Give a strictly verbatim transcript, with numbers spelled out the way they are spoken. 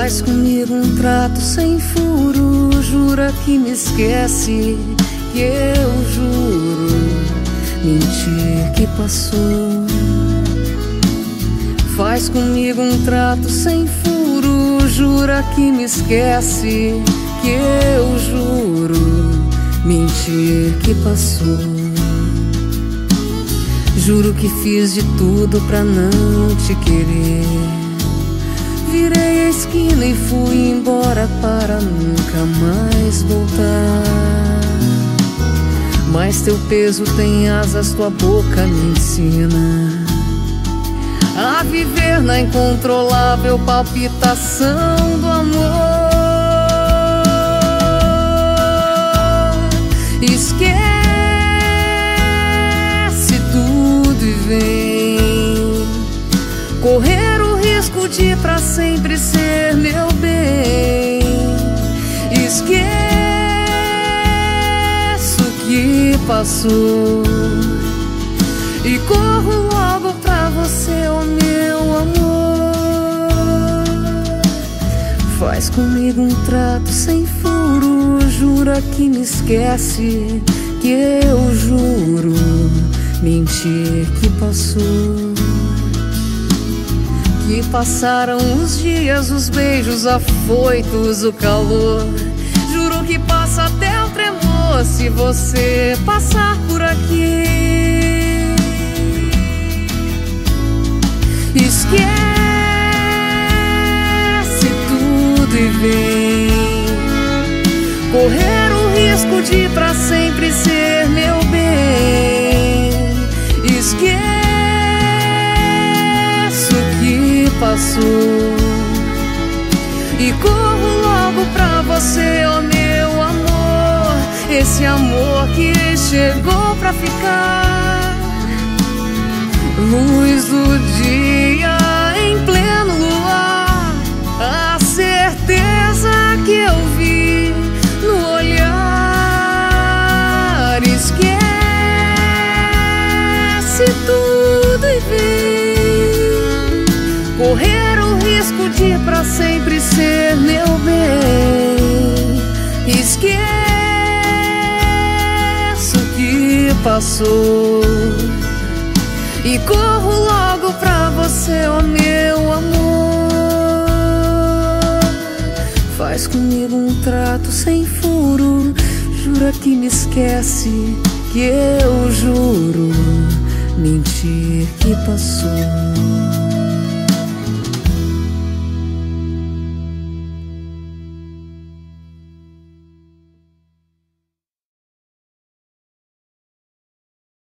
Faz comigo um trato sem furo, jura que me esquece, que eu juro mentir que passou. Faz comigo um trato sem furo, jura que me esquece, que eu juro mentir que passou. Juro que fiz de tudo pra não te querer. Virei a esquina e fui embora para nunca mais voltar. Mas teu peso tem asas, tua boca me ensina a viver na incontrolável palpitação do amor. Esquece tudo e vem correr o risco de pra sempre ser meu bem. Esqueço o que passou e corro logo pra você, oh meu amor. Faz comigo um trato sem furo, jura que me esquece, que eu juro mentir que passou. Que passaram os dias, os beijos afoitos, o calor. Juro que passa até o tremor se você passar por aqui. Esquece tudo e vem correr o risco de pra sempre ser meu bem. Esquece o que passou e corro logo pra você, oh meu amor. Esse amor que chegou pra ficar, luz do dia em pleno luar, a certeza que eu vi no olhar. Esquece tudo e vem correr o risco de pra sempre ser meu bem. Esqueço o que passou e corro logo pra você, oh meu amor. Faz comigo um trato sem furo, jura que me esquece, que eu juro mentir que passou.